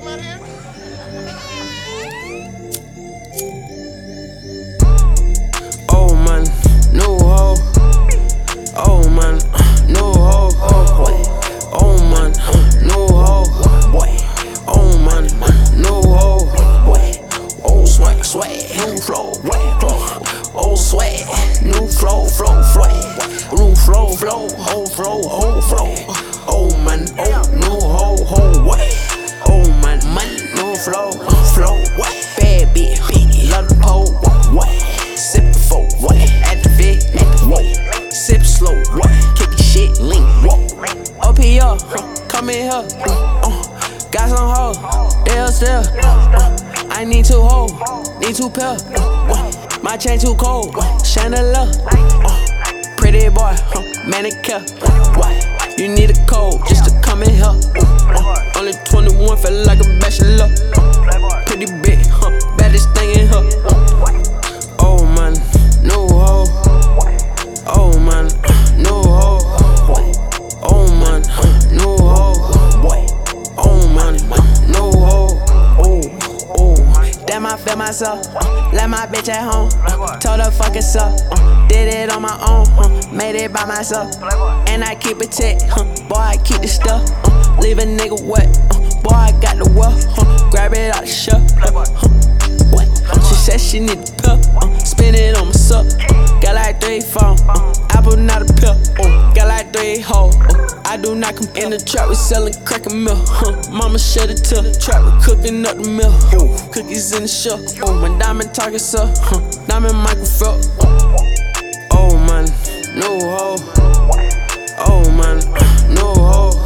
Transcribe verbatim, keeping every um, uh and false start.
Oh man, new hoe. Oh man, new hoe. Oh man, new hoe. Oh man, new hoe. Old swag, swag, new flow, old swag, new flow, flow, flow, new flow, flow, old flow, old flow. Oh man, oh new hoe, hoe, what? Oh man, man, new flow, flow, what? Bad bitch, bitch, love the pole, what? Sip before, what? Activate, what? Sip slow, what? Kick the shit, lean, what? Up here, uh, come in here, uh, got some hoes, they upstairs, uh, I need two hoes, need two pair, uh, my chain too cold, uh, chandelier, uh, pretty boy, uh, manicure, what? You need a code just to come in here. Uh, only twenty-one, feel like a bachelor. Uh, pretty big, huh? Baddest thing in her. Uh, oh man, new hoe. Oh man, new hoe. Oh man, new hoe. Oh man, new hoe. Oh, oh. Damn, I feel myself. Uh, let my bitch at home. Uh, told her fuck it up. Uh, did it on my own. Uh, made it by myself. And I keep it tight, huh? Boy, I keep the stuff, uh, leave a nigga wet, uh, boy, I got the wealth, huh? Grab it out the shelf, uh, huh? What? Uh, she said she need a pill, uh, spin it on myself, uh, got like three phones, uh, apple not a pill, uh, got like three hoes, uh, I do not come in the trap, we selling crack and milk, huh? Mama shed it to the trap, we cooking up the milk, uh, cookies in the shell, oh, my diamond target up, huh? Diamond microphone, uh, oh man, new hoe. Oh man, new hoe.